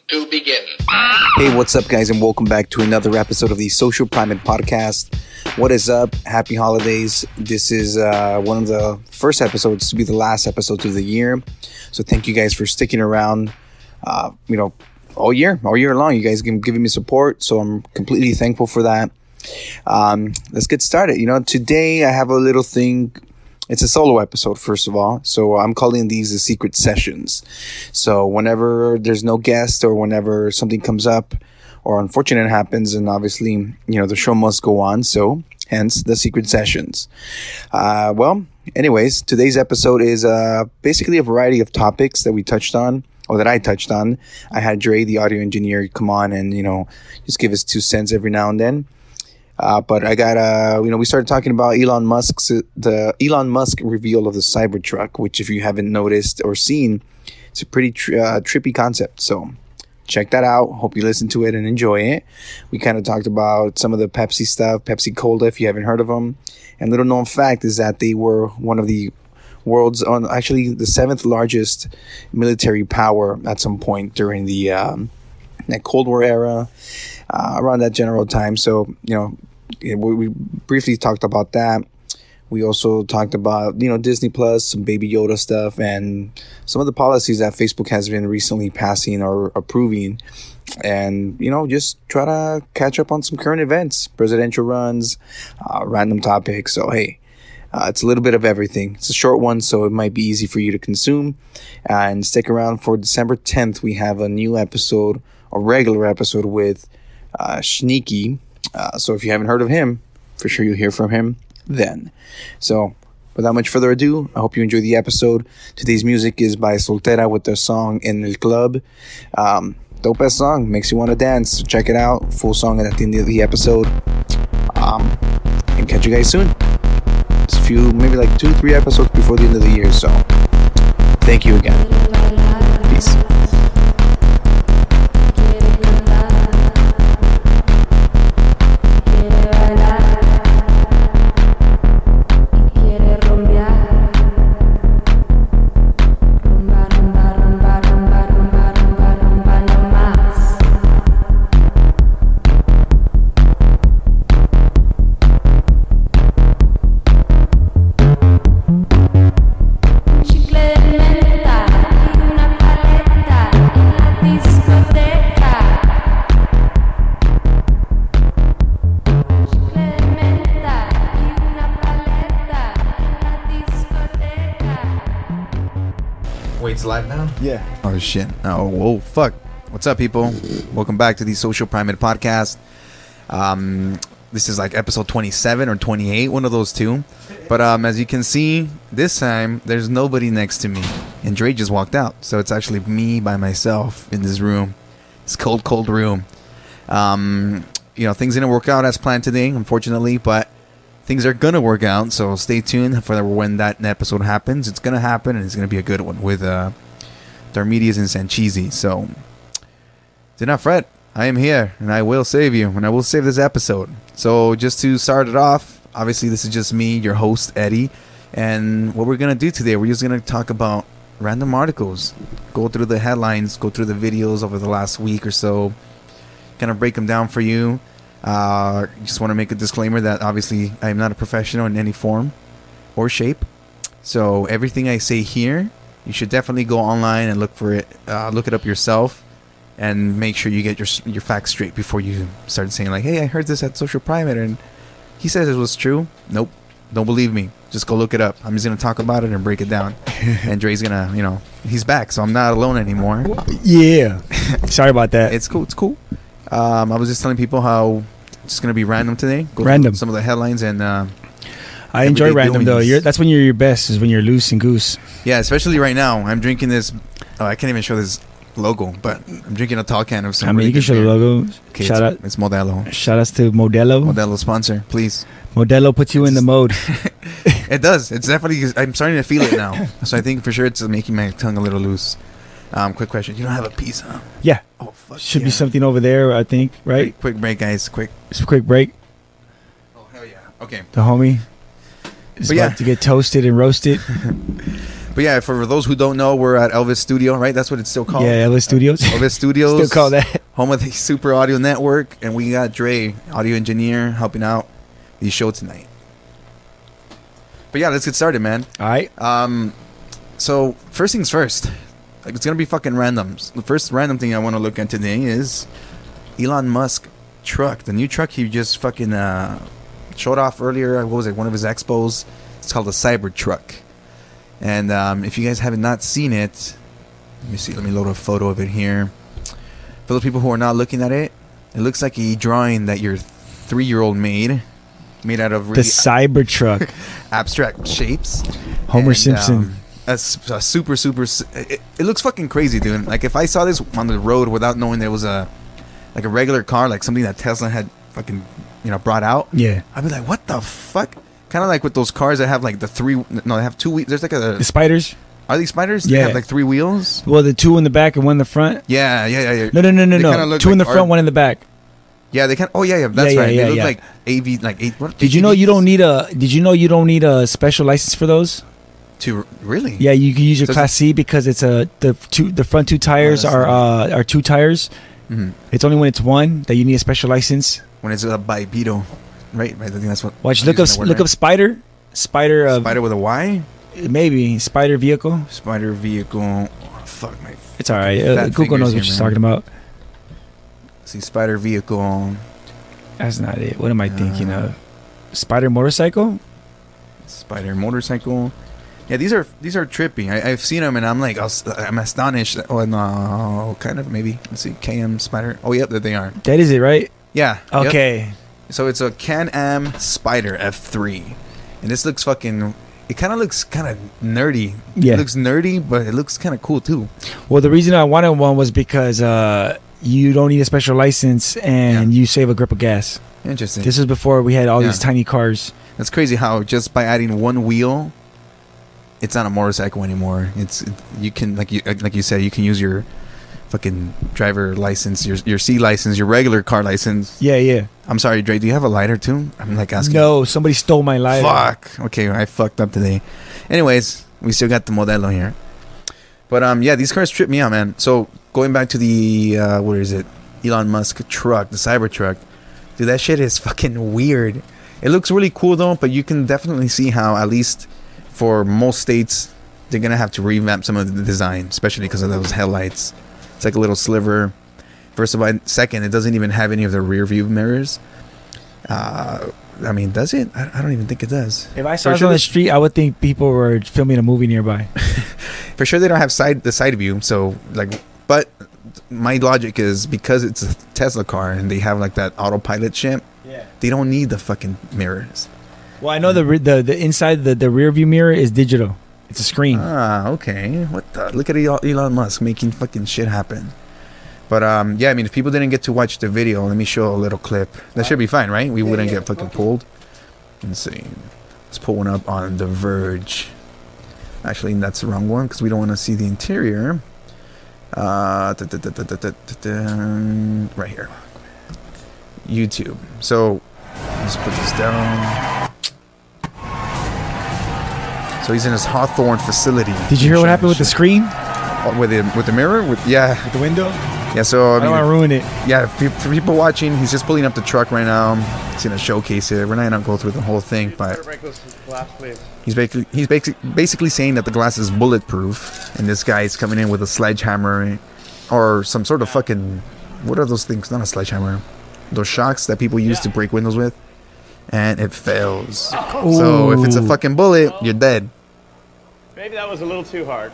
to begin. Hey, what's up, guys, and welcome back to another episode of the Social Primate Podcast. What is up? Happy holidays. This is one of the first episodes to be the last episode of the year. So thank you guys for sticking around, all year long. You guys have given me support, so I'm completely thankful for that. Let's get started. Today I have a little thing. It's a solo episode, first of all. So I'm calling these the secret sessions. So whenever there's no guest or whenever something comes up or unfortunate happens, and obviously, the show must go on. So hence the secret sessions. Anyways, today's episode is basically a variety of topics that we touched on, or that I touched on. I had Dre, the audio engineer, come on and, just give us 2 cents every now and then. But I got, we started talking about the Elon Musk reveal of the Cybertruck, which if you haven't noticed or seen, it's a pretty trippy concept. So check that out. Hope you listen to it and enjoy it. We kind of talked about some of the Pepsi stuff, Pepsi Cola, if you haven't heard of them. And little known fact is that they were one of the world's, actually the 7th largest military power at some point during the that Cold War era, around that general time. So, we briefly talked about that. We also talked about, Disney Plus, some Baby Yoda stuff, and some of the policies that Facebook has been recently passing or approving. And, just try to catch up on some current events, presidential runs, random topics. So, hey, it's a little bit of everything. It's a short one, so it might be easy for you to consume. And stick around for December 10th. We have a new episode, a regular episode with Sneaky. So if you haven't heard of him, for sure you'll hear from him then. So without much further ado, I hope you enjoy the episode. Today's music is by Soltera with their song En El Club. Dope ass song, makes you want to dance. So check it out. Full song at the end of the episode. And catch you guys soon. It's a few, maybe like 2-3 episodes before the end of the year. So thank you again. Peace. It's live now? Yeah. Oh, shit. Oh, whoa, fuck. What's up, people? Welcome back to the Social Primate Podcast. This is like episode 27 or 28, one of those two. But as you can see, this time, there's nobody next to me. And Dre just walked out. So it's actually me by myself in this room. It's cold, cold room. Things didn't work out as planned today, unfortunately, but things are gonna work out, so stay tuned for when that episode happens. It's gonna happen, and it's gonna be a good one with Darmedias and Sancheezy. So do not fret. I am here, and I will save you, and I will save this episode. So just to start it off, obviously this is just me, your host Eddie, and what we're gonna do today, we're just gonna talk about random articles, go through the headlines, go through the videos over the last week or so, kind of break them down for you. Just want to make a disclaimer that obviously I am not a professional in any form or shape, so everything I say here, you should definitely go online and look for it, look it up yourself, and make sure you get your facts straight before you start saying like, hey, I heard this at Social Primate and he says it was true. Nope, don't believe me, just go look it up. I'm just gonna talk about it and break it down. And Dre's gonna, he's back, so I'm not alone anymore. Yeah. Sorry about that. It's cool. I was just telling people how it's just going to be random today. Go random. Some of the headlines and I enjoy random doings. Though. That's when you're your best, is when you're loose and goose. Yeah, especially right now. I'm drinking this. Oh, I can't even show this logo, but I'm drinking a tall can of some. You can show the logo. Okay, shout out. It's Modelo. Shout outs to Modelo. Modelo sponsor, please. Modelo puts you in the mode. It does. It's definitely. I'm starting to feel it now. So I think for sure it's making my tongue a little loose. Quick question. You don't have a piece, huh? Yeah. Oh, fuck. Should be something over there, I think, right? Quick break, guys. Quick. Just a quick break. Oh, hell yeah. Okay. The homie is about to get toasted and roasted. But But yeah, for those who don't know, we're at Elvis Studio, right? That's what it's still called. Yeah, Elvis Studios. Elvis Studios. Still call that. Home of the Super Audio Network. And we got Dre, audio engineer, helping out the show tonight. But yeah, let's get started, man. All right. So, first things first. Like, it's going to be fucking random. The first random thing I want to look at today is Elon Musk truck. The new truck he just fucking showed off earlier. What was it? One of his expos. It's called the Cybertruck. And if you guys have not seen it, let me see. Let me load a photo of it here. For those people who are not looking at it, it looks like a drawing that your 3-year-old made out of really the Cybertruck. abstract shapes. Homer Simpson. A super. It looks fucking crazy, dude. Like if I saw this on the road without knowing there was a regular car, like something that Tesla had fucking brought out. Yeah. I'd be like, what the fuck? Kind of like with those cars that have like they have 2 wheels. There's like the spiders. Are these spiders? Yeah. They have like 3 wheels. Well, the 2 in the back and 1 in the front. Yeah. No. 2 in the front, 1 in the back. Yeah, they can. Oh yeah. That's right. They look like AV, like 8. What, Did you know you don't need a? Did you know you don't need a special license for those? To really? Yeah, you can use your Class C because it's the front 2 tires are 2 tires. Mm-hmm. It's only when it's 1 that you need a special license. When it's a bipedal, right? I think that's what. Watch. Look up spider. Spider with a Y. Maybe spider vehicle. Spider vehicle. Oh, fuck my. It's all right. Google knows what she's talking about. See, spider vehicle. That's not it. What am I thinking of? Spider motorcycle. Spider motorcycle. Yeah, these are trippy. I've seen them and I'm like, I'm astonished. Oh no, kind of maybe. Let's see, KM Spider. Oh yep, there they are. That is it, right? Yeah. Okay. Yep. So it's a Can-Am Spider F3, and this looks fucking. It kind of looks kind of nerdy. Yeah. It looks nerdy, but it looks kind of cool too. Well, the reason I wanted one was because you don't need a special license and you save a grip of gas. Interesting. This was before we had all these tiny cars. That's crazy how just by adding 1 wheel, it's not a motorcycle anymore. You can like you said, you can use your fucking driver license, your C license, your regular car license. Yeah. I'm sorry, Dre. Do you have a lighter too? I'm like asking. No, somebody stole my lighter. Fuck. Okay, I fucked up today. Anyways, we still got the Modelo here. But yeah, these cars trip me out, man. So going back to the what is it? Elon Musk truck, the Cybertruck. Dude, that shit is fucking weird. It looks really cool though, but you can definitely see how at least for most states they're gonna have to revamp some of the design, especially because of those headlights. It's like a little sliver. First of all, second, it doesn't even have any of the rear view mirrors. I mean, does it? I don't even think it does. If I saw it on the street, I would think people were filming a movie nearby. For sure, they don't have the side view. So, like, but my logic is because it's a Tesla car and they have like that autopilot shit. Yeah. They don't need the fucking mirrors. Well, I know the inside the rear view mirror is digital. It's a screen. Ah, okay. What the? Look at Elon Musk making fucking shit happen. But yeah, I mean, if people didn't get to watch the video, let me show a little clip. That should be fine, right? We wouldn't get fucking pulled. Let's see. Let's pull one up on The Verge. Actually, that's the wrong one because we don't want to see the interior. Right here. YouTube. So let's put this down. So he's in his Hawthorne facility. Did you hear what happened with the screen? With the mirror? With the window? Yeah, so I don't want to ruin it. Yeah, for people watching, he's just pulling up the truck right now. He's gonna showcase it. We're not gonna go through the whole thing, but he's basically saying that the glass is bulletproof, and this guy is coming in with a sledgehammer or some sort of fucking, what are those things? Not a sledgehammer. Those shocks that people use to break windows with, and it fails. Ooh. So if it's a fucking bullet, you're dead. Maybe that was a little too hard.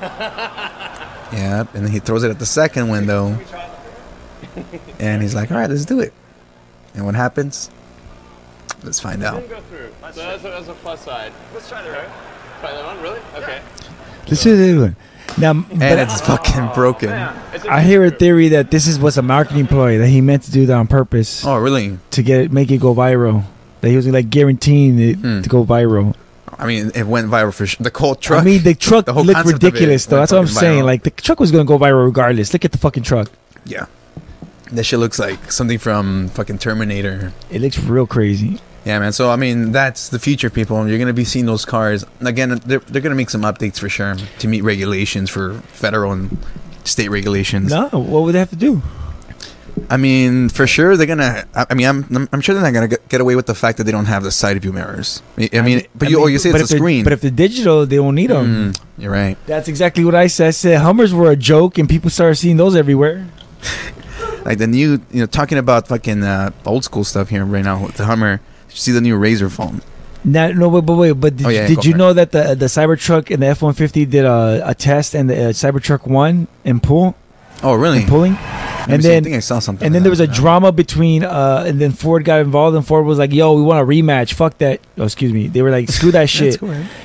Yeah, and then he throws it at the second window, and he's like, all right, let's do it. And what happens? Let's find out. Go through. So that's a plus side. Let's try that, right? Try that one, really? Okay. Let's do the other one. Now, and it's fucking broken. I hear a theory that this was a marketing ploy, that he meant to do that on purpose. Oh, really? To make it go viral. That he was like guaranteeing it to go viral. I mean, it went viral for sure. The whole truck. I mean, the truck looked ridiculous, though. That's what I'm saying. Like, the truck was going to go viral regardless. Look at the fucking truck. Yeah. That shit looks like something from fucking Terminator. It looks real crazy. Yeah, Yeah, man. So I mean, that's the future, people. You're gonna be seeing those cars again. They're gonna make some updates for sure to meet regulations for federal and state regulations. No, what would they have to do? I mean, for sure they're gonna. I mean, I'm sure they're not gonna get away with the fact that they don't have the side view mirrors. I mean, you say it's a screen. But if they're digital, they won't need them. You're right. That's exactly what I said. I said Hummers were a joke, and people started seeing those everywhere. Like the new, talking about fucking old school stuff here right now with the Hummer. Did you see the new Razor phone? But did you know that the Cybertruck and the F-150 did a test, and the Cybertruck won in pull? Oh, really? In pulling. And then I think I saw something. And then there was a drama between, and then Ford got involved, and Ford was like, "Yo, we want a rematch. Fuck that." Oh, excuse me. They were like, "Screw that shit."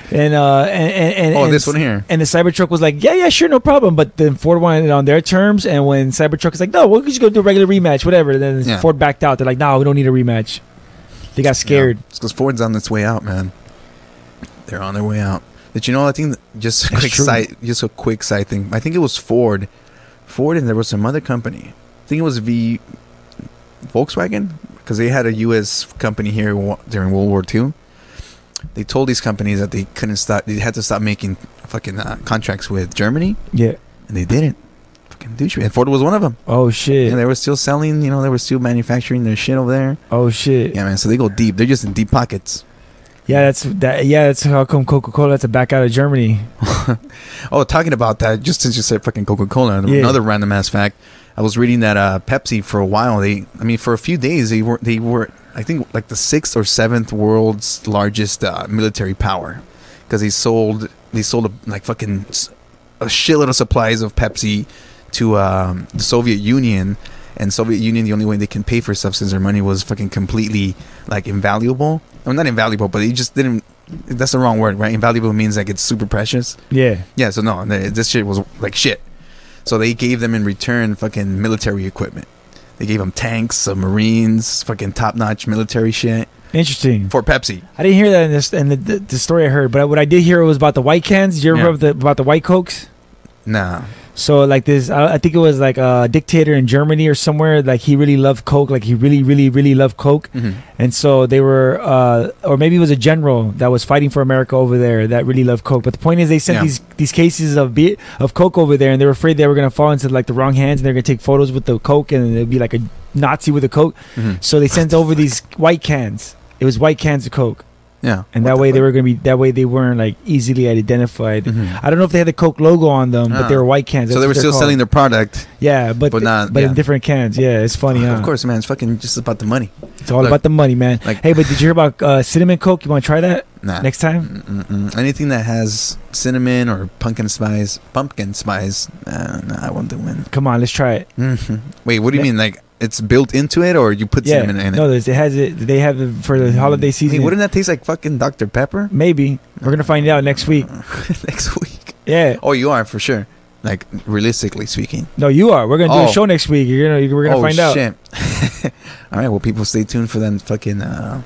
And this one here. And the Cybertruck was like, "Yeah, sure, no problem." But then Ford wanted it on their terms, and when Cybertruck was like, "No, we're just gonna do a regular rematch, whatever," then Ford backed out. They're like, "No, we don't need a rematch." They got scared. Yeah. It's because Ford's on its way out, man. They're on their way out. Did you know? I think just a quick side thing. I think it was Ford, and there was some other company. I think it was Volkswagen, because they had a U.S. company here during World War II. They told these companies that they couldn't stop. They had to stop making fucking contracts with Germany. Yeah, and they didn't. Fucking douche. And Ford was one of them. Oh shit! And they were still selling. They were still manufacturing their shit over there. Oh shit! Yeah, man. So they go deep. They're just in deep pockets. Yeah, that's how come Coca-Cola had to back out of Germany. Oh, talking about that, just since you said fucking Coca-Cola, another random ass fact. I was reading that Pepsi for a while. For a few days they were I think like the 6th or 7th world's largest military power, because they sold like fucking a shitload of supplies of Pepsi to the Soviet Union. And Soviet Union, the only way they can pay for stuff since their money was fucking completely like invaluable. I mean, not invaluable, but they just didn't. That's the wrong word, right? Invaluable means like it's super precious. Yeah. Yeah. So no, this shit was like shit. So they gave them in return fucking military equipment. They gave them tanks, submarines, fucking top-notch military shit. Interesting. For Pepsi. I didn't hear that in the story I heard, but what I did hear was about the white cans. Did you remember about the white Cokes? Nah. So like this, I think it was like a dictator in Germany or somewhere. Like he really loved Coke. Like he really, really, really loved Coke. Mm-hmm. And so they were, or maybe it was a general that was fighting for America over there that really loved Coke. But the point is, they sent these cases of Coke over there, and they were afraid they were gonna fall into like the wrong hands, and they're gonna take photos with the Coke, and it'd be like a Nazi with a Coke. Mm-hmm. So they sent over these white cans. It was white cans of Coke. Yeah, and that way they were gonna be. That way they weren't like easily identified. Mm-hmm. I don't know if they had the Coke logo on them, but they were white cans. So they were still selling their product. Yeah, but in different cans. Yeah, it's funny. Huh? Of course, man. It's fucking just about the money. It's all about the money, man. Like, hey, but did you hear about cinnamon Coke? You want to try that? Nah. Next time? Anything that has cinnamon or pumpkin spice. Nah, I won't do it. Come on, let's try it. Mm-hmm. Wait, what do you mean? Like, it's built into it, or you put cinnamon in it? No, it has it. They have it for the holiday season. Hey, wouldn't that taste like fucking Dr. Pepper? Maybe. We're gonna find out next week. Next week. Yeah. Oh, you are for sure. Like, realistically speaking. No, you are. We're gonna do a show next week. We're gonna find out. Shit. All right. Well, people, stay tuned for them. Fucking.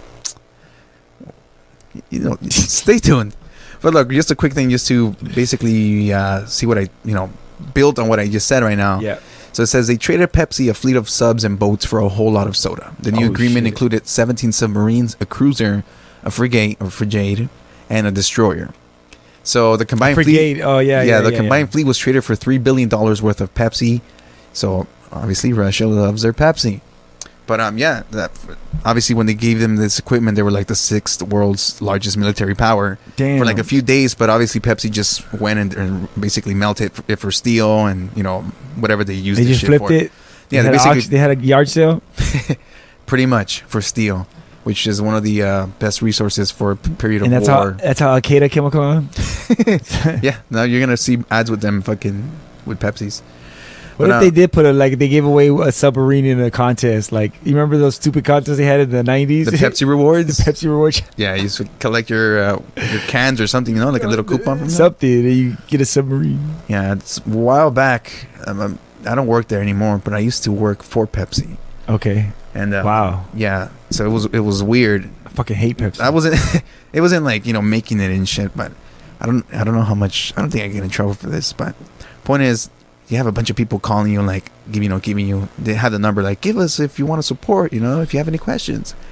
Stay tuned. But look, just a quick thing, just to basically see what I built on what I just said right now. Yeah. So it says they traded Pepsi a fleet of subs and boats for a whole lot of soda. The new agreement included 17 submarines, a cruiser, a frigate, and a destroyer. So the combined fleet... the combined fleet was traded for $3 billion worth of Pepsi. So obviously Russia loves their Pepsi. But obviously when they gave them this equipment, they were like the 6th world's largest military power. Damn. For like a few days. But obviously Pepsi just went and basically melted it for steel and whatever they used. They just flipped it. Yeah, they had a yard sale. Pretty much for steel, which is one of the best resources for a period of war. That's how Al Qaeda came along. Yeah, now you're gonna see ads with them fucking with Pepsis. What if they did they gave away a submarine in a contest? Like, you remember those stupid contests they had in the 90s? The Pepsi rewards? The Pepsi rewards. Yeah, you used to collect your cans or something, like a little coupon from something, and you get a submarine. Yeah, it's a while back. I don't work there anymore, but I used to work for Pepsi. Okay. And wow. Yeah, so it was weird. I fucking hate Pepsi. It wasn't like, making it and shit, but I don't know how much. I don't think I get in trouble for this, but point is, you have a bunch of people calling you, like, giving you, they have the number, like, give us if you want to support, if you have any questions.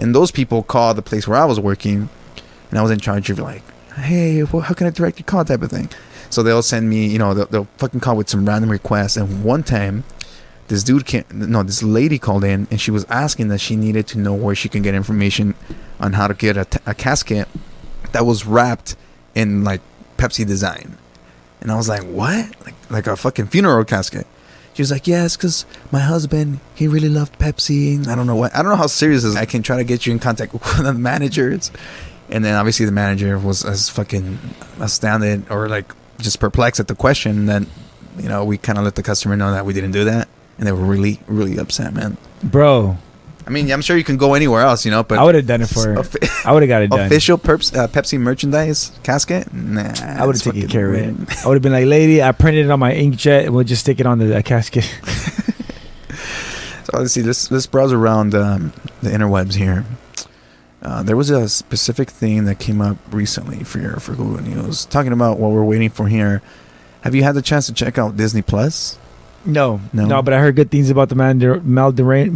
And those people called the place where I was working, and I was in charge of like, hey, well, how can I direct your call type of thing. So they'll send me, you know, they'll fucking call with some random requests. And one time, this lady called in, and she was asking that she needed to know where she can get information on how to get a casket that was wrapped in like Pepsi design. And I was like, what? Like a fucking funeral casket. She was like, yes, because my husband, he really loved Pepsi. I don't know how serious this is. I can try to get you in contact with one of the managers. And then obviously the manager was as fucking astounded or like just perplexed at the question that, you know, we kind of let the customer know that we didn't do that. And they were really, really upset, man. Bro. I mean, I'm sure you can go anywhere else, you know, but I would have done it for her. I would have got it done. Official Pepsi merchandise casket? Nah. I would have taken care of it. I would have been like, lady, I printed it on my inkjet and we'll just stick it on the casket. So let's see, let's browse around the interwebs here. There was a specific thing that came up recently for Google News, talking about what we're waiting for here. Have you had the chance to check out Disney Plus? No, but I heard good things about the Mandalorian.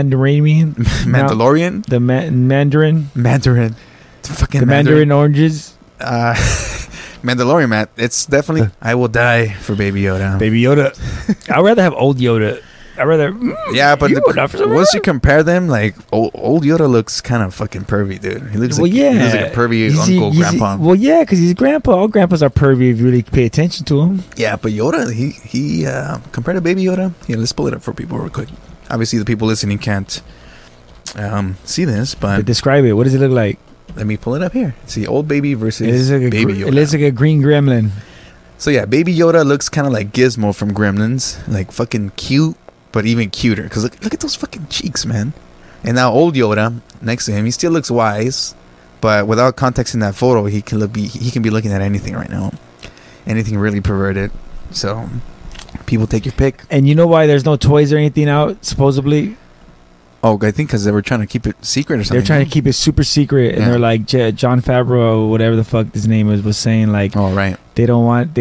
The Mandarin. The Mandarin oranges. Mandalorian, Matt. It's definitely. I will die for Baby Yoda. Baby Yoda. I'd rather have old Yoda. I'd rather. Yeah, but once you compare them, like old Yoda looks kind of fucking pervy, dude. He looks like a pervy grandpa. Well, yeah, because he's grandpa. All grandpas are pervy if you really pay attention to him. Yeah, but Yoda, he compared to Baby Yoda. Yeah, let's pull it up for people real quick. Obviously, the people listening can't see this, but describe it. What does it look like? Let me pull it up here. See, old baby versus Baby Yoda. It looks like a green gremlin. So yeah, Baby Yoda looks kind of like Gizmo from Gremlins, like fucking cute. But even cuter, because look at those fucking cheeks, man. And now old Yoda next to him, he still looks wise, but without context in that photo, he can be looking at anything right now, anything really perverted. So people take your pick. And you know why there's no toys or anything out supposedly? Oh, I think because they were trying to keep it secret or something. They're trying to keep it super secret, and they're like Jon Favreau, whatever the fuck his name was saying like, oh right, they don't want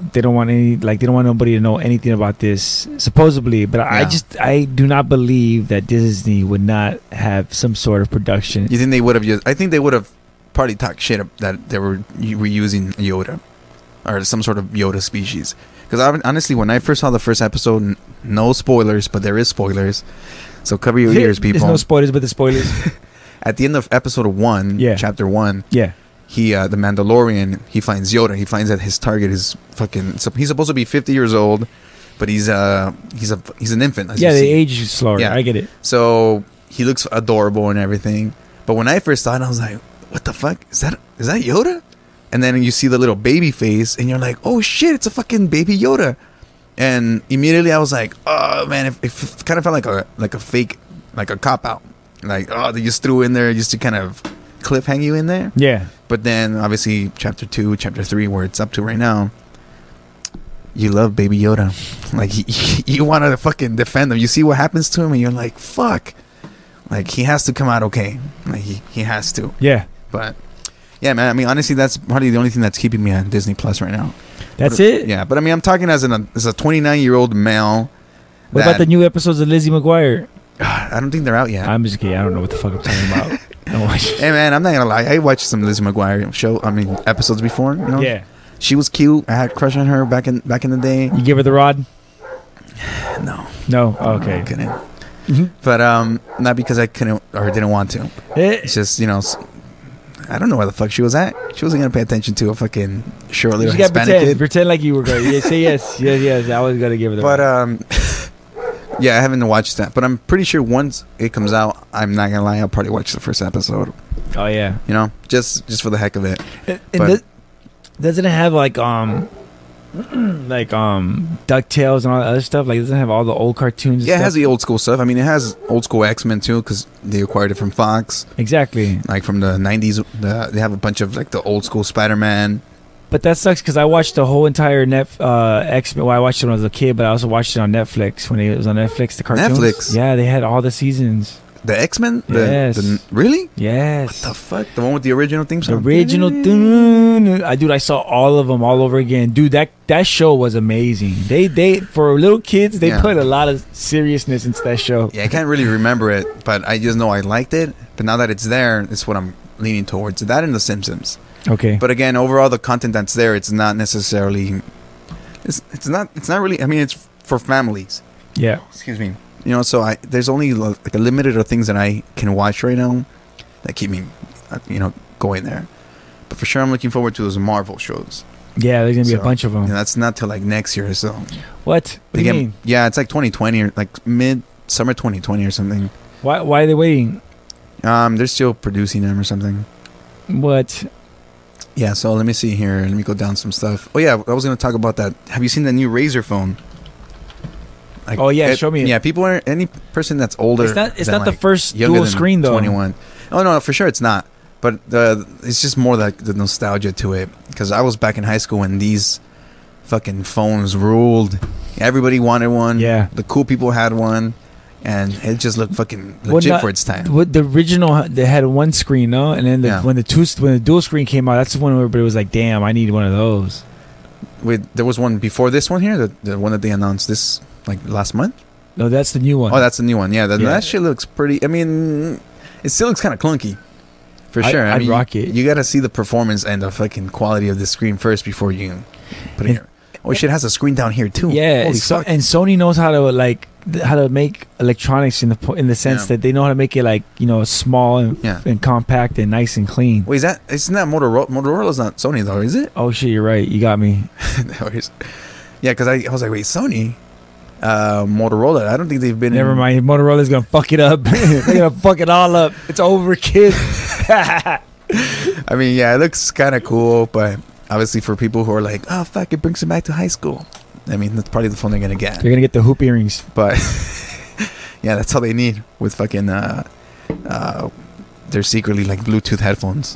nobody to know anything about this supposedly. But I do not believe that Disney would not have some sort of production. You think they would have I think they would have probably talked shit that they were reusing Yoda or some sort of Yoda species. Because honestly, when I first saw the first episode, no spoilers, but there is spoilers. So cover your ears, people. There's no spoilers, but the spoilers. At the end of episode 1, chapter 1, he the Mandalorian, he finds Yoda. He finds that his target is fucking. So he's supposed to be 50 years old, but he's an infant. They age slower. Yeah. I get it. So he looks adorable and everything. But when I first saw it, I was like, "What the fuck is that? Is that Yoda?" And then you see the little baby face, and you're like, "Oh shit, it's a fucking baby Yoda." And immediately I was like, oh man, it kind of felt like a fake, like a cop out. Like, oh, they just threw in there just to kind of cliffhang you in there. Yeah. But then obviously chapter 2, chapter 3, where it's up to right now, you love Baby Yoda. Like you want to fucking defend him. You see what happens to him and you're like, fuck. Like he has to come out okay. Like he has to. Yeah. But yeah, man, I mean, honestly, that's probably the only thing that's keeping me on Disney Plus right now. That's it? Yeah, but I mean, I'm talking as a 29-year-old male. What about the new episodes of Lizzie McGuire? I don't think they're out yet. I'm just kidding. I don't know what the fuck I'm talking about. Hey, man, I'm not going to lie. I watched some Lizzie McGuire episodes before. You know? Yeah. She was cute. I had a crush on her back in the day. You give her the rod? No. No? Okay. I couldn't. Mm-hmm. But not because I couldn't or didn't want to. It's just, you know... I don't know where the fuck she was at. She wasn't gonna pay attention to a fucking short little Hispanic kid. Pretend like you were going. Yeah, say yes, yes. I was gonna give her the. But yeah, I haven't watched that. But I'm pretty sure once it comes out, I'm not gonna lie, I'll probably watch the first episode. Oh yeah. You know, just for the heck of it. Doesn't it have like DuckTales and all that other stuff? Like, doesn't it have all the old cartoons? Yeah, it has the old school stuff. I mean, it has old school X-Men too, because they acquired it from Fox. Exactly. Like from the 90s, they have a bunch of like the old school Spider-Man. But that sucks because I watched the whole entire X-Men. Well, I watched it when I was a kid, but I also watched it on Netflix when it was on Netflix. The cartoons. Netflix. Yeah, they had all the seasons. The X-Men? Yes. Really? Yes. The fuck? The one with the original theme The song? original dude, I saw all of them all over again. Dude, that show was amazing. They for little kids, they Yeah. put a lot of seriousness into that show. Yeah, I can't really remember it, but I just know I liked it. But now that it's there, it's what I'm leaning towards. That and The Simpsons. Okay. But again, overall, the content that's there, it's not necessarily... It's not really... I mean, it's for families. Yeah. Excuse me. You know, so there's only like a limited of things that I can watch right now that keep me, going there. But for sure, I'm looking forward to those Marvel shows. Yeah, there's gonna be a So, bunch of them. And that's not till like next year. So What? What do you mean? yeah, it's like 2020 or like mid-summer 2020 or something. Why are they waiting? They're still producing them or something. What? Yeah, so let me see here. Let me go down some stuff. Oh yeah, I was gonna talk about that. Have you seen the new Razer phone? Like, Oh, yeah, show me it. Yeah, people are any person that's older. It's than, not the like, first younger dual than screen though. 21. Oh no, for sure it's not. But it's just more like the nostalgia to it. Because I was back in high school when these fucking phones ruled. Everybody wanted one. Yeah. The cool people had one, and it just looked fucking Well, legit not- for its time. What the original, they had one screen, no, and then Yeah. when the dual screen came out, that's when everybody was like, "Damn, I need one of those." Wait, there was one before this one here. The one that they announced this like last month. No, that's the new one. Oh, that's the new one. Yeah, Yeah. that shit looks pretty. I mean, it still looks kind of clunky, for sure. I'd mean, rock it. You got to see the performance and the fucking quality of the screen first before you put it And- here. Oh shit, it has a screen down here too. Yeah, Holy so, fuck. and Sony knows how to make electronics in the sense Yeah. that they know how to make it like small and, Yeah. and compact and nice and clean. Wait, isn't that Motorola? Motorola's not Sony though, is it? Oh shit, you're right. You got me. Yeah, because I was like, wait, Sony, Motorola. I don't think they've been. Never mind. Motorola's gonna fuck it up. They're gonna fuck it all up. It's over, kid. I mean, yeah, it looks kind of cool, but obviously for people who are like, oh fuck, it brings them back to high school. I mean, that's probably the phone they're gonna get. They're gonna get the hoop earrings. But yeah, that's all they need with fucking they're secretly like Bluetooth headphones.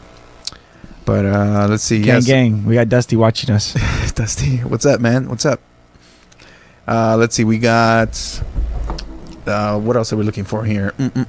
But let's see. Gang. We got Dusty watching us. Dusty, what's up, man? What's up? Let's see. We got what else are we looking for here?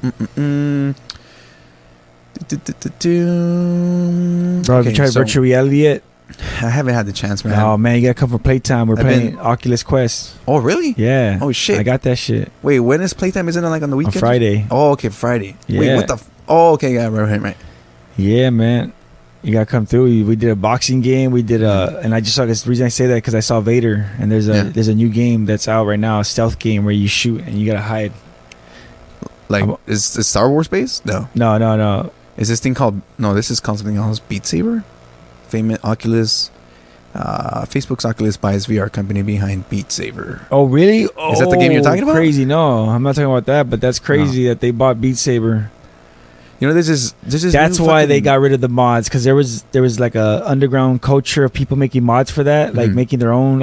Bro, have you tried virtual reality yet? I haven't had the chance, man. Oh man, you gotta come for playtime. We're playing Oculus Quest. Oh, really? Yeah. Oh, shit. I got that shit Wait, when is playtime? Isn't it like on the on weekend? Friday. Oh, okay, Friday. Wait, Yeah. what the? Oh, okay, yeah, right. Yeah, man. You gotta come through. We did a boxing game. We did and I just saw this. The reason I say that because I saw Vader, and there's a new game that's out right now, a stealth game where you shoot and you gotta hide. Like, is Star Wars based? No. No. Is this thing called? No, this is called something else. Beat Saber, famous Oculus. Facebook's Oculus buys VR company behind Beat Saber. Oh really? Oh, Is that the game you're talking about? Crazy. No, I'm not talking about that. But that's crazy that they bought Beat Saber. You know, this is. That's why they got rid of the mods, because there was like a underground culture of people making mods for that, like making their own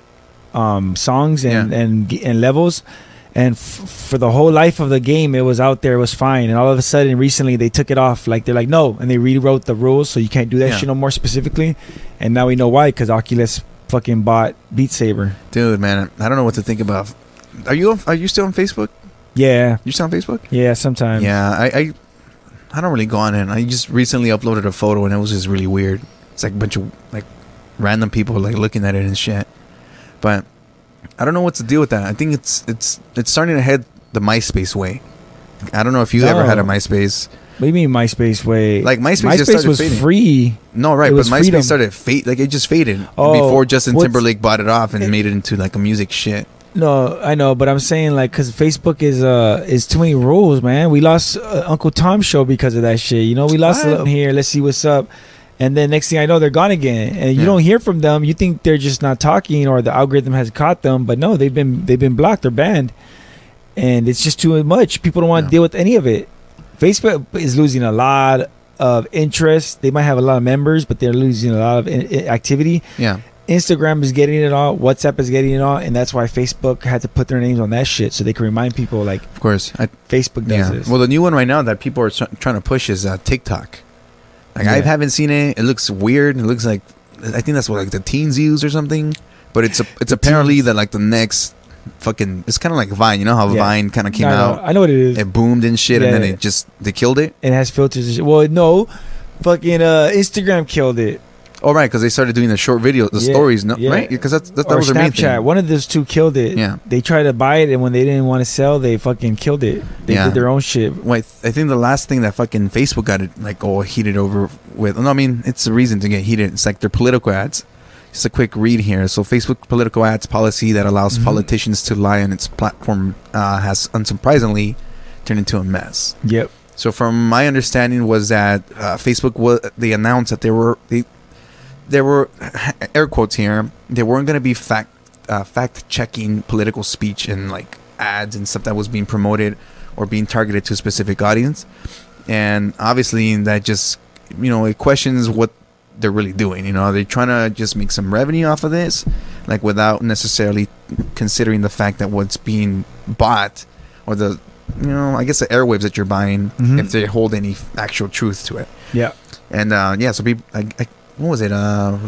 songs and levels. And for the whole life of the game, it was out there, it was fine. And all of a sudden, recently, they took it off. Like, they're like, no. And they rewrote the rules, so you can't do that shit no more specifically. And now we know why, because Oculus fucking bought Beat Saber. Dude, man, I don't know what to think about. Are you still on Facebook? Yeah. You still on Facebook? Yeah, sometimes. Yeah, I don't really go on it. I just recently uploaded a photo, and it was just really weird. It's like a bunch of like random people like looking at it and shit. But I don't know what to do with that. I think it's starting to head the MySpace way. I don't know if you ever had a MySpace. What do you mean MySpace way? Like MySpace just started was fading. free. No, right, It but was MySpace freedom. started fade. Like it just faded Oh, before Justin what's- Timberlake bought it off and made it into like a music shit. No, I know, but I'm saying like because Facebook is too many rules, man. We lost Uncle Tom's show because of that shit. You know, we lost What? them here. Let's see what's up. And then next thing I know, they're gone again, and you Yeah. don't hear from them. You think they're just not talking, or the algorithm has caught them, but no, they've been blocked. They're banned, and it's just too much. People don't want to Yeah. deal with any of it. Facebook is losing a lot of interest. They might have a lot of members, but they're losing a lot of activity. Yeah. Instagram is getting it all. WhatsApp is getting it all, and that's why Facebook had to put their names on that shit so they can remind people like Of course. Facebook does this. Well, the new one right now that people are trying to push is TikTok. Like I Yeah. haven't seen it. It looks weird. It looks like I think that's what like the teens use or something. But it's apparently teens. the like the next fucking. It's kind of like Vine. You know how Vine kind of came out. I know what it is. It boomed and shit, and then Yeah. they killed it. It has filters and shit. Well, no, fucking Instagram killed it. Oh right, because they started doing the short videos, the stories, no, yeah. right? Because that Or was their main thing. Snapchat. One of those two killed it. Yeah. They tried to buy it, and when they didn't want to sell, they fucking killed it. They Yeah. did their own shit. Wait, I think the last thing that fucking Facebook got it like all heated over with. No, I mean it's a reason to get heated. It's like their political ads. Just a quick read here. So Facebook political ads policy that allows politicians to lie on its platform has unsurprisingly turned into a mess. Yep. So from my understanding was that Facebook they announced that there were air quotes here. They weren't going to be fact checking political speech and like ads and stuff that was being promoted or being targeted to a specific audience. And obviously that just it questions what they're really doing. Are they trying to just make some revenue off of this, like without necessarily considering the fact that what's being bought or the I guess the airwaves that you're buying, if they hold any actual truth to it. Yeah. And so people, what was it?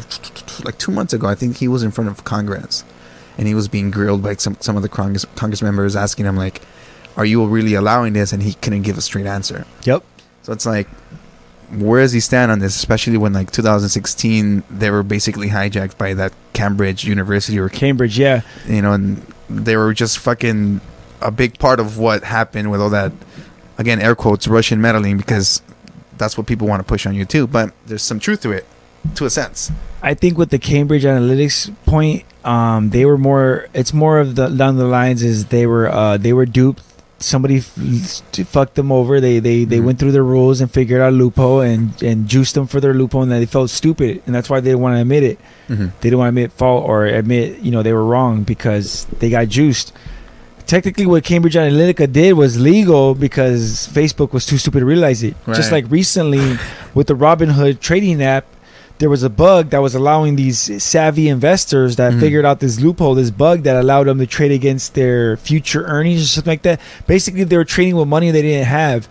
Like 2 months ago, I think he was in front of Congress, and he was being grilled by some of the Congress members, asking him like, "Are you really allowing this?" And he couldn't give a straight answer. Yep. So it's like, where does he stand on this? Especially when like 2016, they were basically hijacked by that Cambridge University or Cambridge, yeah. and they were just fucking a big part of what happened with all that, again, air quotes, Russian meddling, because that's what people want to push on you too. But there's some truth to it, to a sense. I think with the Cambridge Analytics point, they were more. It's more of the down the lines is they were duped. Somebody fucked them over. They went through their rules and figured out a loophole and juiced them for their loophole, and they felt stupid, and that's why they didn't want to admit it. They didn't want to admit fault or admit they were wrong because they got juiced. Technically, what Cambridge Analytica did was legal because Facebook was too stupid to realize it. Right. Just like recently with the Robinhood trading app, there was a bug that was allowing these savvy investors that figured out this loophole, this bug that allowed them to trade against their future earnings or something like that. Basically, they were trading with money they didn't have.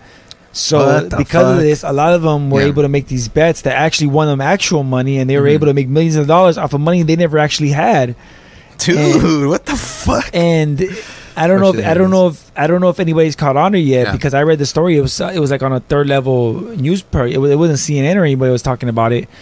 So because of this, a lot of them were able to make these bets that actually won them actual money, and they were able to make millions of dollars off of money they never actually had. Dude, what the fuck? And I don't know if anybody's caught on to it yet because I read the story. It was like on a third level news. It wasn't CNN or anybody was talking about it.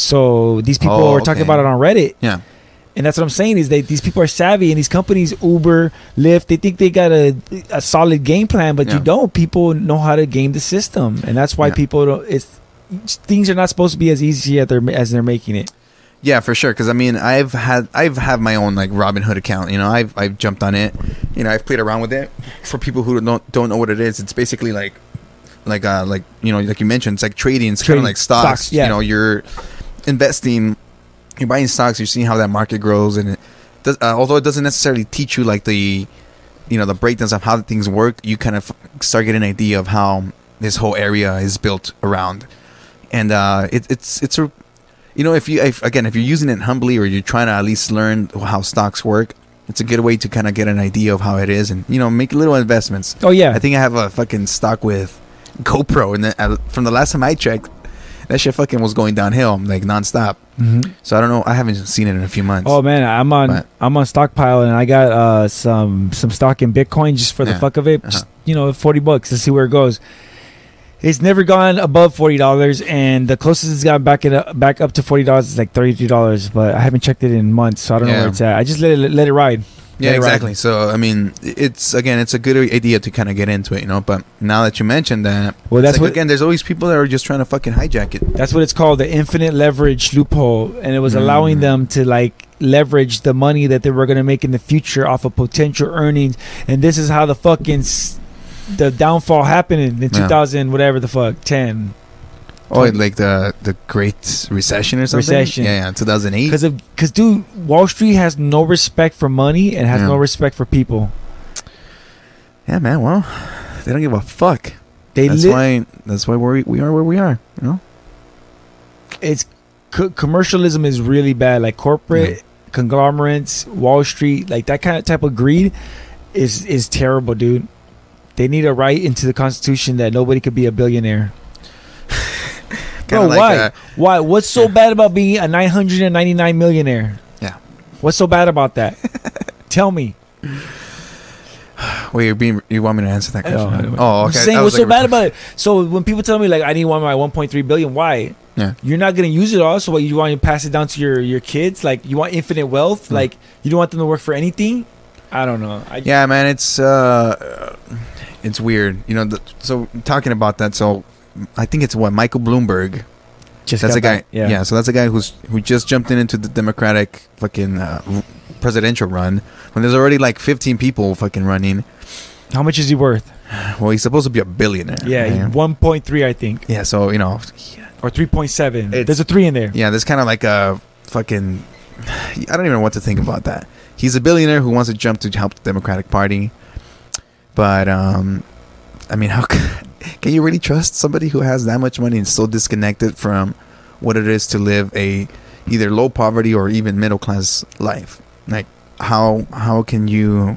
So these people were talking about it on Reddit. Yeah. And that's what I'm saying is that these people are savvy, and these companies, Uber, Lyft, they think they got a solid game plan, but you don't. People know how to game the system, and that's why people don't. Things are not supposed to be as easy as they're making it. Yeah, for sure. Because I mean, I've had my own like Robinhood account. I've jumped on it. I've played around with it. For people who don't know what it is, it's basically like like you mentioned, it's like trading. It's kind of like stocks. Yeah. You're investing. You're buying stocks. You're seeing how that market grows, and although it doesn't necessarily teach you like the breakdowns of how things work, you kind of start getting an idea of how this whole area is built around, and it's a if you're using it humbly or you're trying to at least learn how stocks work, it's a good way to kind of get an idea of how it is and make little investments. Oh yeah, I think I have a fucking stock with GoPro, and from the last time I checked, that shit fucking was going downhill like nonstop. So I don't know. I haven't seen it in a few months. Oh man, I'm on Stockpile, and I got some stock in Bitcoin just for the fuck of it. Just, $40 to see where it goes. It's never gone above $40, and the closest it's got back up to $40 is like $33. But I haven't checked it in months, so I don't know where it's at. I just let it ride. Yeah, exactly. So I mean, it's a good idea to kind of get into it, But now that you mentioned that, well, that's what, again, there's always people that are just trying to fucking hijack it. That's what it's called, the infinite leverage loophole, and it was allowing them to like leverage the money that they were going to make in the future off of potential earnings. And this is how the fucking the downfall happened in 2000 whatever the fuck 10. Oh, like the Great Recession or something? Recession. Yeah, 2008. Because, dude, Wall Street has no respect for money and has no respect for people. Yeah, man. Well, they don't give a fuck. That's why we are where we are. It's commercialism is really bad. Like corporate conglomerates, Wall Street, like that kind of type of greed is terrible, dude. They need a right into the Constitution that nobody could be a billionaire. Bro, why? Why? What's so bad about being a 999 millionaire? Yeah. What's so bad about that? Tell me. Wait, you want me to answer that question? No, Oh, I'm okay. saying That was what's so like a- bad about it. So when people tell me like I need my 1.3 billion, why? Yeah. You're not gonna use it all. So what, you want to pass it down to your kids? Like you want infinite wealth? Like you don't want them to work for anything? I don't know. Yeah, man, it's weird. You know, so talking about that, so I think it's Michael Bloomberg. just That's got a guy. back. Yeah. Yeah, so that's a guy who just jumped into the Democratic fucking presidential run when there's already like 15 people fucking running. How much is he worth? Well, he's supposed to be a billionaire. Yeah, right? 1.3, I think, Yeah, so you know, or 3.7. It's- There's a 3 in there. yeah, there's kind of like a fucking. I don't even know what to think about that. He's a billionaire who wants to jump to help the Democratic Party, but I mean, how can you really trust somebody who has that much money and so disconnected from what it is to live a either low poverty or even middle class life? Like, how can you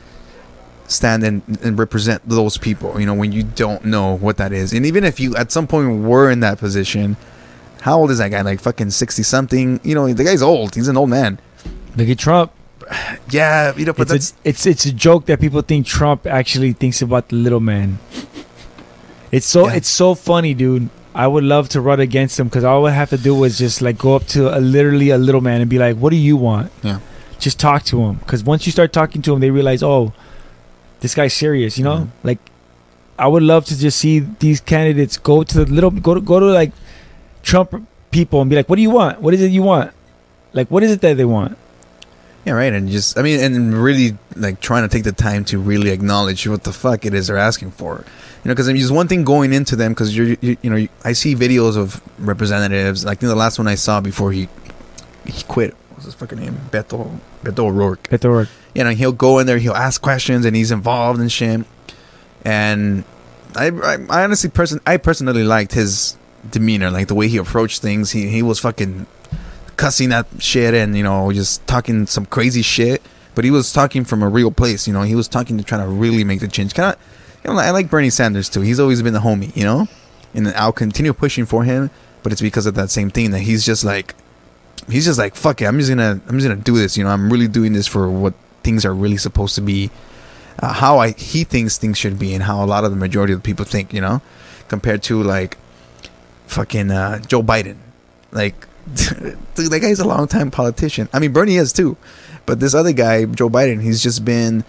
stand and represent those people, you know, when you don't know what that is? And even if you at some point were in that position, how old is that guy? Like fucking 60 something? You know, the guy's old. He's an old man. Look at Trump. Yeah, you know, but It's a joke that people think Trump actually thinks about the little man. It's so funny, dude. I would love to run against him because all I would have to do was just like go up to literally a little man and be like, "What do you want?" Yeah. Just talk to him, because once you start talking to him, they realize, oh, this guy's serious. You know, Mm-hmm. like I would love to just see these candidates go to like Trump people and be like, "What do you want? What is it you want? Like, what is it that they want?" yeah, right. And just, I mean, and really like trying to take the time to really acknowledge what the fuck it is they're asking for. You know, because I mean, there's one thing going into them because you know, I see videos of representatives. Like, the last one I saw before he quit. What's his fucking name? Beto O'Rourke. At the work. You know, he'll go in there, he'll ask questions, and he's involved in shit. And I honestly, I personally liked his demeanor, like the way he approached things. He was fucking cussing that shit and, you know, just talking some crazy shit. But he was talking from a real place, you know. He was talking to try to really make the change. Kind of, you know, I like Bernie Sanders too. He's always been the homie, you know. And I'll continue pushing for him, but it's because of that same thing that he's just like, fuck it, I'm just gonna do this, you know. I'm really doing this for what things are really supposed to be, how he thinks things should be, and how a lot of the majority of the people think, you know, compared to like fucking Joe Biden. Like, dude, that guy's a long time politician. I mean, Bernie is too, but this other guy, Joe Biden, he's just been,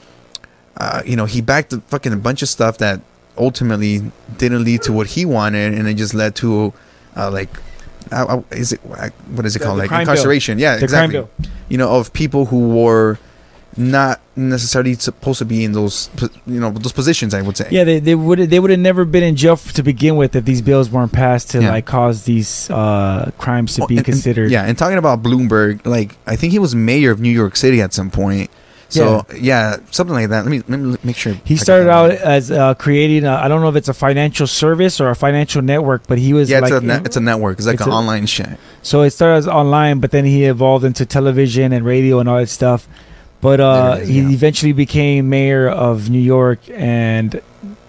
you know, he backed a fucking bunch of stuff that ultimately didn't lead to what he wanted, and it just led to like, what is it called, like incarceration? Bill. Yeah, the exactly. Crime bill. You know, of people who were not necessarily supposed to be in those, you know, those positions, I would say. Yeah, they would have never been in jail to begin with if these bills weren't passed to like cause these crimes to be considered. And talking about Bloomberg, like I think he was mayor of New York City at some point. So yeah, something like that. Let me make sure. He started out as creating. I don't know if it's a financial service or a financial network, but he was it's a network. It's like an online shit. So it started as online, but then he evolved into television and radio and all that stuff. But he eventually became mayor of New York and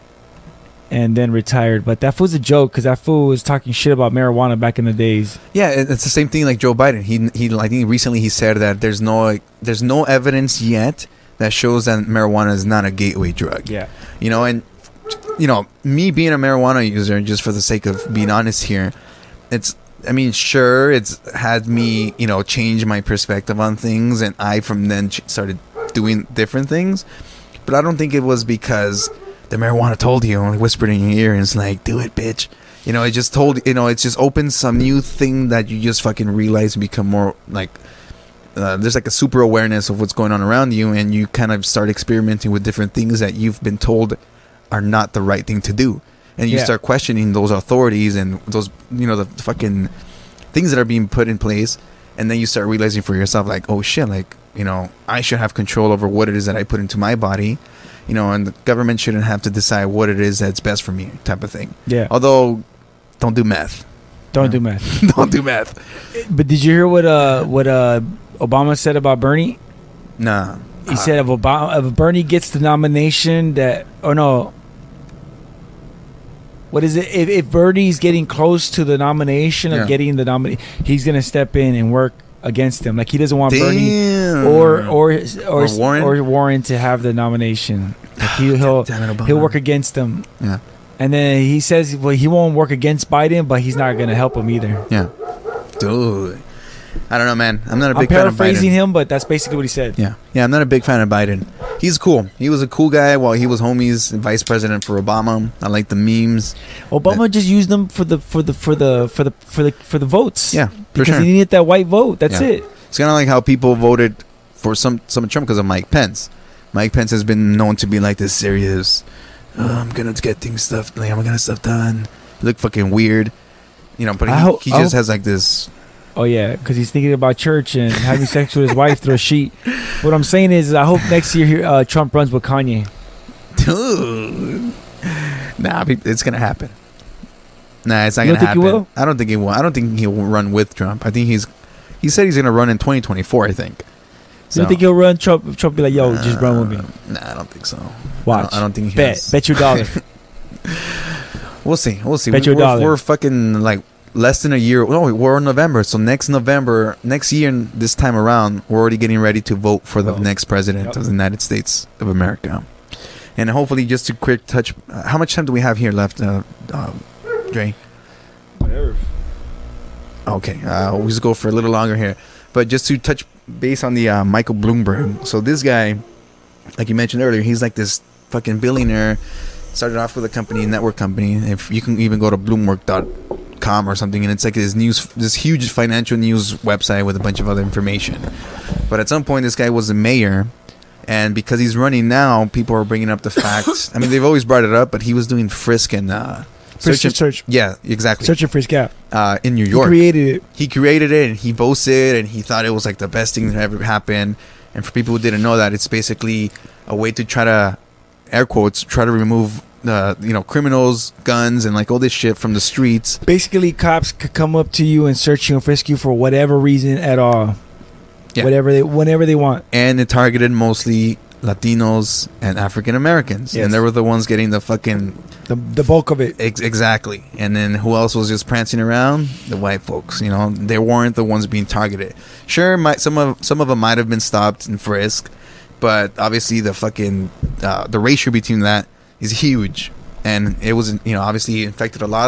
then retired. But that fool's a joke because that fool was talking shit about marijuana back in the days. Yeah, it's the same thing like Joe Biden. He I think recently he said that there's no evidence yet that shows that marijuana is not a gateway drug. Yeah. You know, and you know, me being a marijuana user, just for the sake of being honest here, I mean, sure, it's had me, you know, change my perspective on things, and I from then started doing different things. But I don't think it was because the marijuana told you, and whispered in your ear, and it's like, do it, bitch. You know, it just told, you know, it just opens some new thing that you just fucking realize and become more like, there's like a super awareness of what's going on around you, and you kind of start experimenting with different things that you've been told are not the right thing to do. And you start questioning those authorities and those, you know, the fucking things that are being put in place. And then you start realizing for yourself, like, oh shit, like, you know, I should have control over what it is that I put into my body, you know, and the government shouldn't have to decide what it is that's best for me, type of thing. Yeah. Although, don't do meth. Don't do meth. Don't do meth. But did you hear what Obama said about Bernie? Nah. He said if Bernie gets the nomination what is it? If Bernie's getting close to the nomination of getting the nomination, he's gonna step in and work against him. Like he doesn't want Bernie Damn. or Warren? or Warren to have the nomination. Like he'll Damn it, Obama. he'll work against them. Yeah. And then he says, well, he won't work against Biden, but he's not going to help him either. Yeah. Dude. I don't know, man. I'm not a I'm big fan of Biden. paraphrasing him, but that's basically what he said. Yeah. Yeah, I'm not a big fan of Biden. He's cool. He was a cool guy while he was homies vice president for Obama. I like the memes. Obama just used them for the votes. Yeah, for because sure. he needed that white vote. That's Yeah. it. It's kind of like how people voted for some Trump because of Mike Pence. Mike Pence has been known to be like this serious, I'm gonna get things stuff, like I'm gonna get stuff done. You look fucking weird, you know. But he just has like this. Oh yeah, because he's thinking about church and having sex with his wife through a sheet. What I'm saying is, I hope next year Trump runs with Kanye. Dude. Nah, it's gonna happen. Nah, it's not You gonna don't think happen. he will? I don't think he will. I don't think he'll run with Trump. I think he said he's gonna run in 2024. I think. You don't think he'll run? Trump be like, yo, just run with me. Nah, I don't think so. Watch. I don't think he Bet your dollar. We'll see. Bet your dollar. We're fucking like less than a year. No, we're in November. So next November, next year, this time around, we're already getting ready to vote for the next president of the United States of America. And hopefully, just to quick touch, how much time do we have here left, Dre? Whatever. Okay, we'll just go for a little longer here. But just to touch base on the Michael Bloomberg. So this guy, like you mentioned earlier, he's like this fucking billionaire. Started off with a company, a network company. If you can even go to Bloomberg.com or something, and it's like this huge financial news website with a bunch of other information. But at some point, this guy was a mayor, and because he's running now, people are bringing up the facts. I mean, they've always brought it up, but he was doing frisk and Search. Yeah, exactly. Search and frisk app. In New York. He created it and he boasted and he thought it was like the best thing that ever happened. And for people who didn't know that, it's basically a way to try to, air quotes, try to remove criminals, guns, and like all this shit from the streets. Basically, cops could come up to you and search you and frisk you for whatever reason at all. Yeah. Whenever they want. And it targeted mostly Latinos and African Americans. Yes. And they were the ones getting the fucking... The bulk of it. Exactly. And then who else was just prancing around? The white folks. You know, they weren't the ones being targeted. Sure, some of them might have been stopped and frisked, but obviously the fucking the ratio between that is huge, and it was obviously affected a lot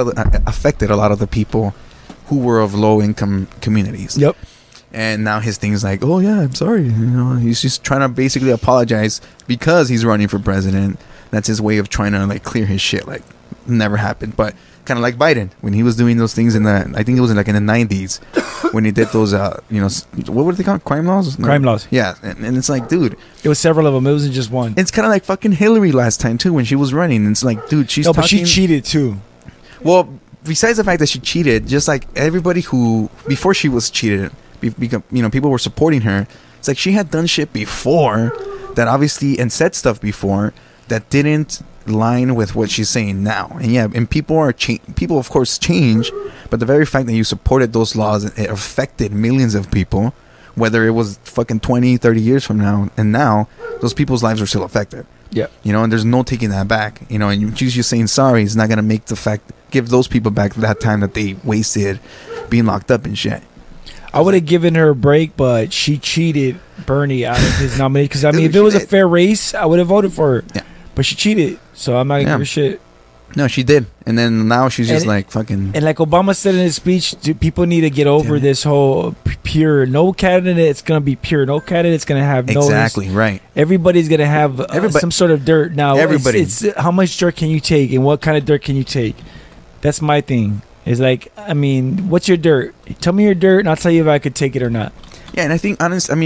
of the people who were of low income communities. Yep. And now his thing is like, oh yeah, I'm sorry. He's just trying to basically apologize because he's running for president. That's his way of trying to like clear his shit. Like, never happened. But kind of like Biden when he was doing those things I think it was in the 90s when he did those what were they called? Crime laws? Crime laws. Yeah, and it's like, dude, it was several of them. It wasn't just one. It's kind of like fucking Hillary last time too when she was running. It's like, dude, but she cheated too. Well, besides the fact that she cheated, just like everybody who before she was cheated, because people were supporting her. It's like she had done shit before that obviously and said stuff before that didn't line with what she's saying now. And yeah, and people of course change, but the very fact that you supported those laws, it affected millions of people, whether it was fucking 20, 30 years from now, and now those people's lives are still affected. Yeah. And there's no taking that back. And she's just saying sorry is not going to give those people back that time that they wasted being locked up and shit. I would have given her a break, but she cheated Bernie out of his nomination. Because, I mean, if it was a fair race, I would have voted for her. Yeah. But she cheated, so I'm not going to give her shit. No, she did. And then now she's just like fucking... And like Obama said in his speech, people need to get over this whole pure... No candidate's going to be pure. No candidate's going to have no... Exactly, right. Everybody's going to have some sort of dirt. Now, it's how much dirt can you take and what kind of dirt can you take? That's my thing. It's like, I mean, what's your dirt? Tell me your dirt and I'll tell you if I could take it or not. Yeah, and I think,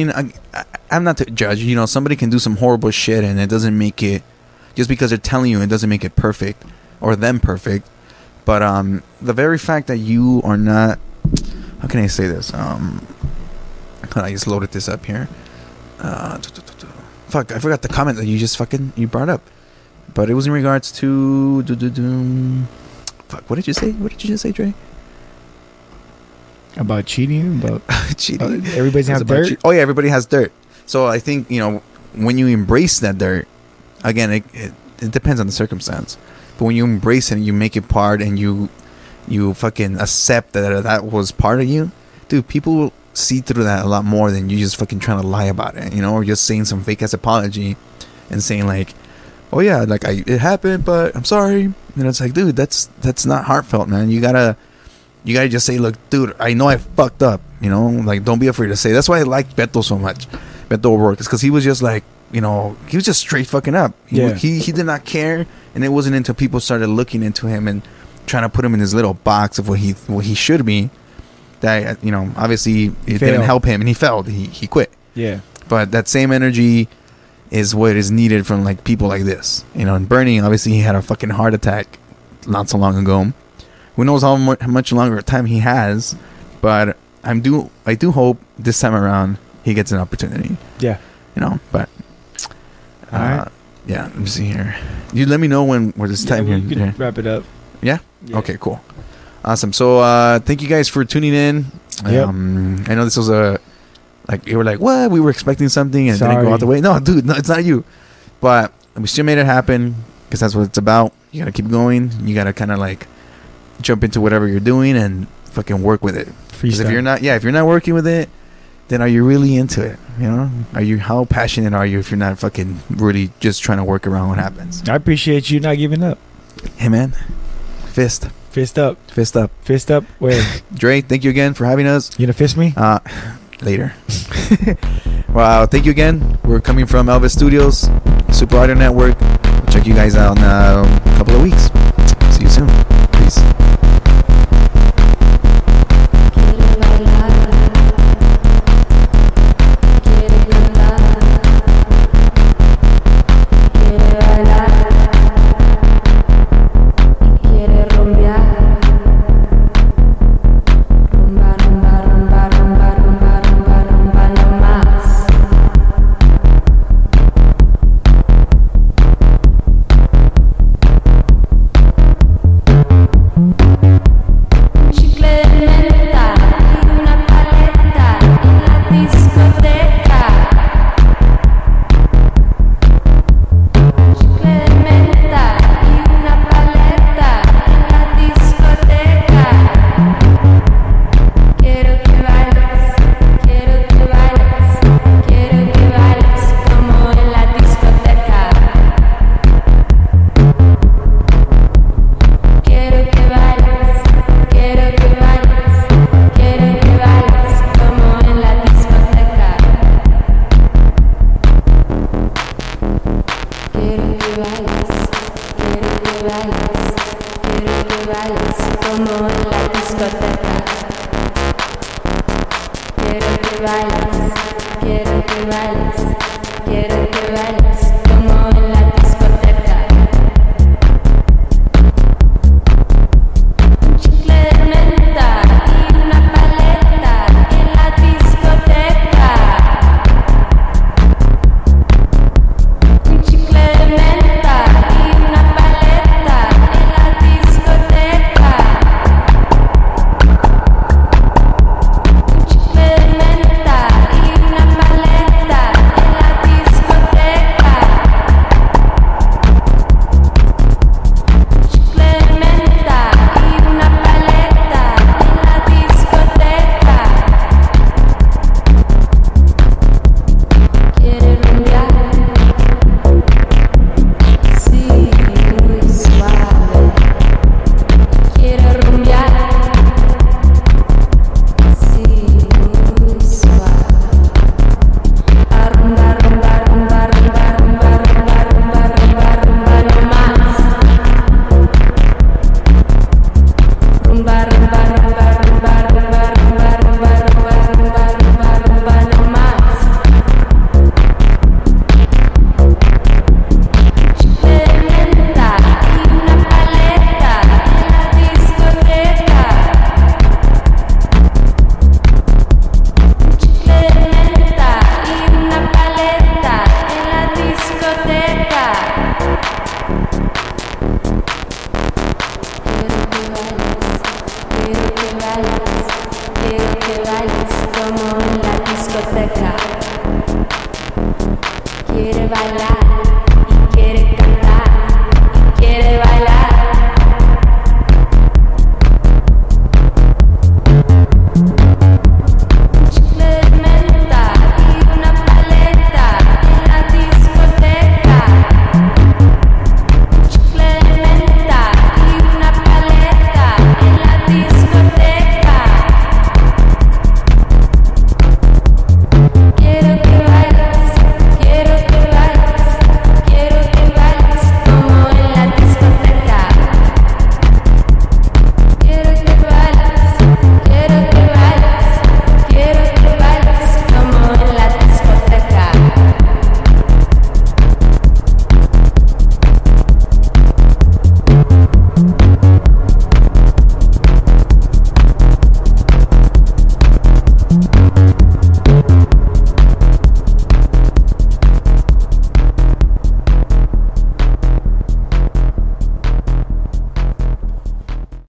I'm not to judge. Somebody can do some horrible shit and it doesn't make it... Just because they're telling you, it doesn't make it perfect. Or them perfect. But the very fact that you are not... How can I say this? I just loaded this up here. Fuck, I forgot the comment that you brought up. But it was in regards to... Fuck, what did you say? What did you just say, Dre? About cheating? About cheating? Everybody's has dirt? Oh, yeah, everybody has dirt. So I think, when you embrace that dirt, again, it depends on the circumstance. But when you embrace it and you make it part and you fucking accept that was part of you, dude, people see through that a lot more than you just fucking trying to lie about it, you know, or just saying some fake ass apology and saying like, oh yeah, like it happened, but I'm sorry. And it's like, dude, that's not heartfelt, man. You gotta just say, look, dude, I know I fucked up, you know, like don't be afraid to say. That's why I like Beto so much, Beto O'Rourke, is because he was just like, you know, he was just straight fucking up. He did not care, and it wasn't until people started looking into him and trying to put him in this little box of what he should be, that, you know, obviously it didn't help him, and he failed. He quit. Yeah. But that same energy is what is needed from like people like this, you know. And Bernie, obviously, he had a fucking heart attack not so long ago. Who knows how much longer time he has? But I do hope this time around he gets an opportunity. Yeah. You know, but yeah. Let me see here. You let me know when this time here. You can wrap it up. Yeah? Okay, cool. Awesome. So thank you guys for tuning in. Yep. I know this was you were like, what? We were expecting something and it didn't go out the way. No, dude, no, it's not you. But we still made it happen because that's what it's about. You gotta keep going. You gotta kind of like jump into whatever you're doing and fucking work with it. Because if you're not working with it, then are you really into it? You know, how passionate are you if you're not fucking really just trying to work around what happens? I appreciate you not giving up. Hey man, fist up. Fist up. Where? Dre, thank you again for having us. You gonna fist me? Later. Wow, thank you again. We're coming from Elvis Studios, Super Audio Network. Check you guys out in a couple of weeks. See you soon. Peace. Quiero que bailes.